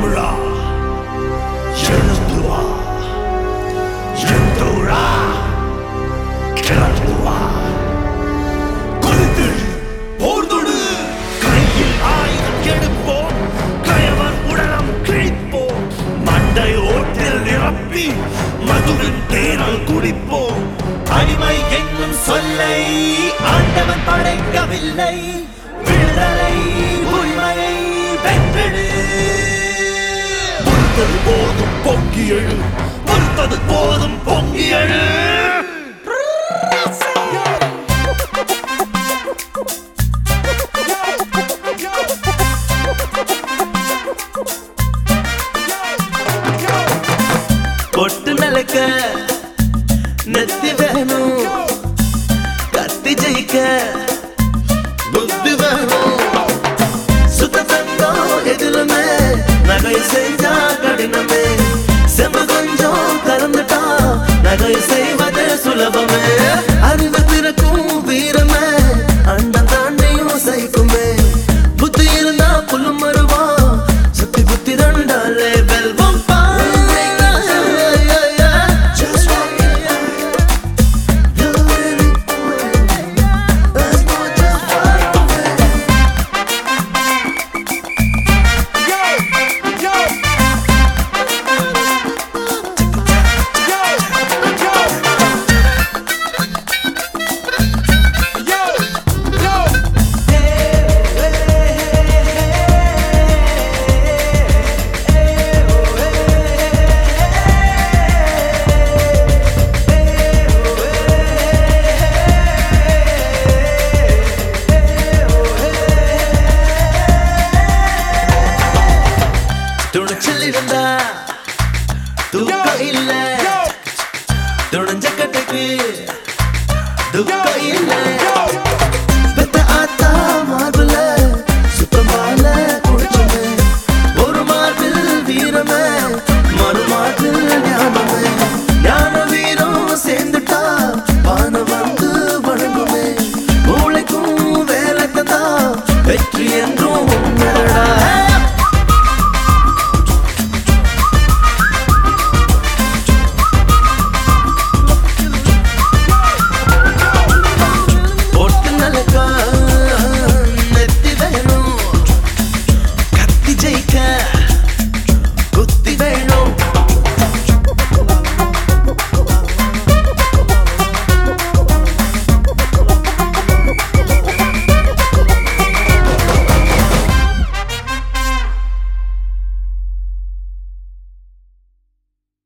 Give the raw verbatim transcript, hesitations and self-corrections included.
தமிழா எழுந்து வா, எழுந்தோரா கிளந்து வா, கொதித்து போர்தொடு, கையில் ஆயுதம் எடுப்போம், கயவன் உடலம் கிழிப்போம், மண்டை ஓட்டில் நிரப்பி மதுவின் தேனல் குடிப்போம். அடிமை என்னும் சொல்லை ஆண்டவன் படைக்கவில்லை, விடுதலை உரிமையை வென்றெடு. பொறுத்தது போதும் பொங்கி எழு, பொறுத்தது போதும் பொங்கி எழு. பொட்டு நிலைக்க நெத்தி வேணும், கத்தி ஜெயிக்க புத்தி வேணும். சுத்த தங்கம் எதிலுமே நகை செஞ்சா கடினமே, செம்பு கொஞ்சம் கலந்துட்டா நகை செய்வது சுலபமே. அறிவு திறக்கும் வீரமே அண்டம் தாண்டியும் சைக்குமே, புத்தி இருந்தா புல்லும் மருவா சுத்தி புத்தி ரெண்டாலே வெல்வம். துணிச்சல் இருந்தா தூக்கம் இல்ல, துணிஞ்ச கட்டைக்கு துக்கம் இல்ல.